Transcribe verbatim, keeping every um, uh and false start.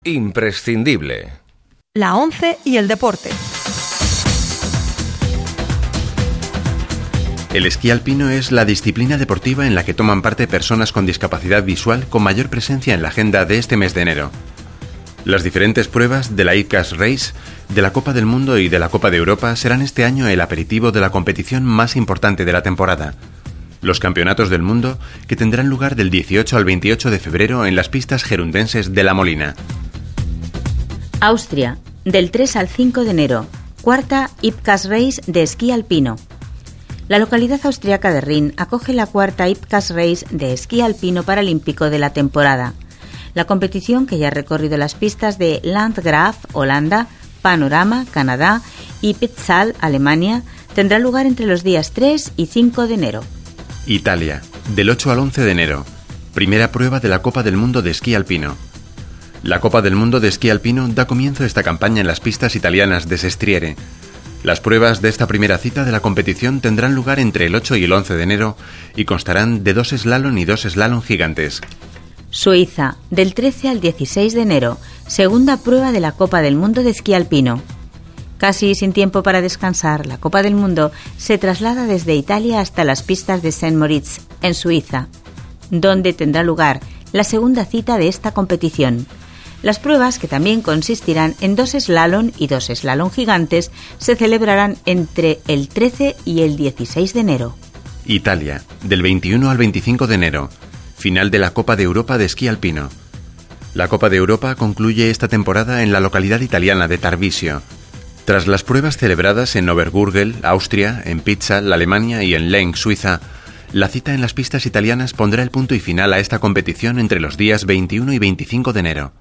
Imprescindible. La ONCE y el deporte. El esquí alpino es la disciplina deportiva en la que toman parte personas con discapacidad visual con mayor presencia en la agenda de este mes de enero. Las diferentes pruebas de la IPCAS Race, de la Copa del Mundo y de la Copa de Europa serán este año el aperitivo de la competición más importante de la temporada. Los campeonatos del mundo, que tendrán lugar del dieciocho al veintiocho de febrero en las pistas gerundenses de La Molina. Austria, del tres al cinco de enero, cuarta IPCAS Race de esquí alpino. La localidad austriaca de Rin acoge la cuarta IPCAS Race de esquí alpino paralímpico de la temporada. La competición, que ya ha recorrido las pistas de Landgraf, Holanda, Panorama, Canadá y Pitztal, Alemania, tendrá lugar entre los días tres y cinco de enero. Italia, del ocho al once de enero, primera prueba de la Copa del Mundo de esquí alpino. La Copa del Mundo de esquí alpino da comienzo a esta campaña en las pistas italianas de Sestriere. Las pruebas de esta primera cita de la competición tendrán lugar entre el ocho y el once de enero y constarán de dos slalom y dos slalom gigantes. Suiza, del trece al dieciséis de enero, segunda prueba de la Copa del Mundo de esquí alpino. Casi sin tiempo para descansar, la Copa del Mundo se traslada desde Italia hasta las pistas de Saint Moritz, en Suiza, donde tendrá lugar la segunda cita de esta competición. Las pruebas, que también consistirán en dos slalom y dos slalom gigantes, se celebrarán entre el trece y el dieciséis de enero. Italia, del veintiuno al veinticinco de enero, final de la Copa de Europa de esquí alpino. La Copa de Europa concluye esta temporada en la localidad italiana de Tarvisio. Tras las pruebas celebradas en Obergurgel, Austria, en Pitztal, Alemania y en Lenk, Suiza, la cita en las pistas italianas pondrá el punto y final a esta competición entre los días veintiuno y veinticinco de enero.